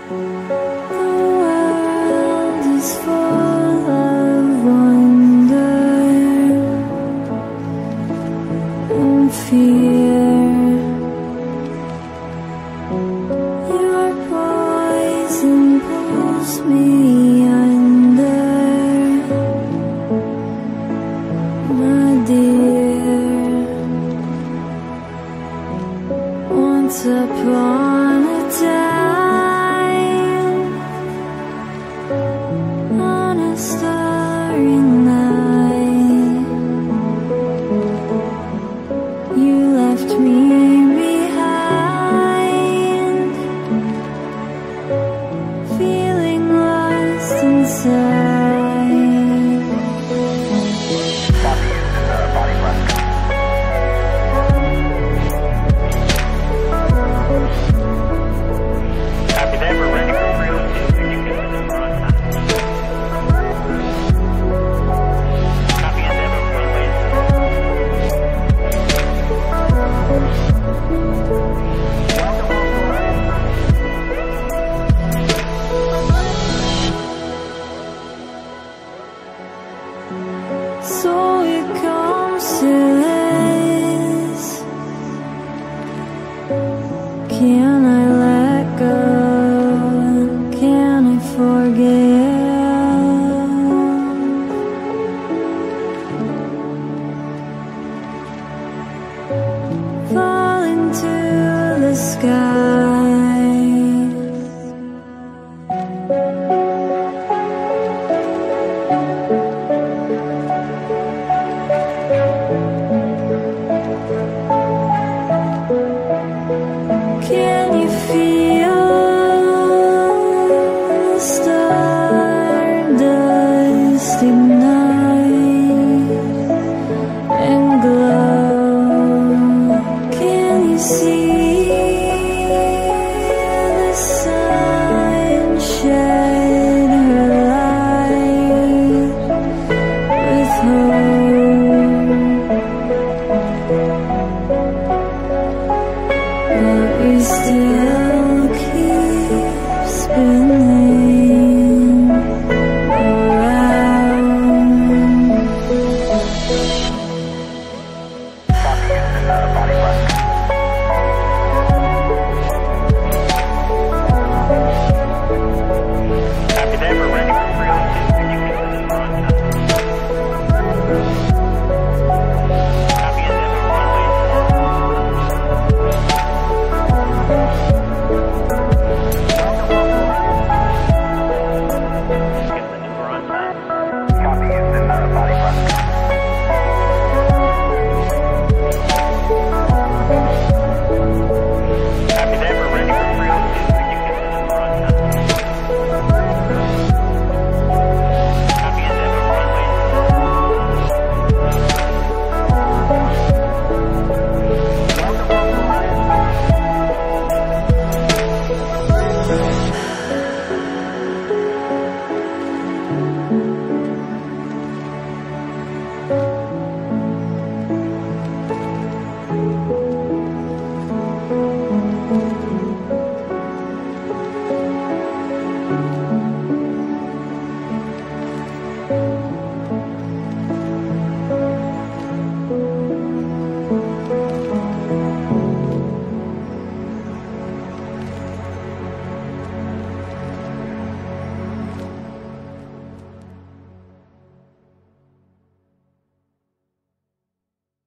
world is full of wonder and fear. Your poison pulls me under, my dear. Once upon a time, on a starry night, you left me behind, feeling lost inside. Copy that, we're ready for 302. You can use it on time. Copy on that, runway. So it comes to this. Can I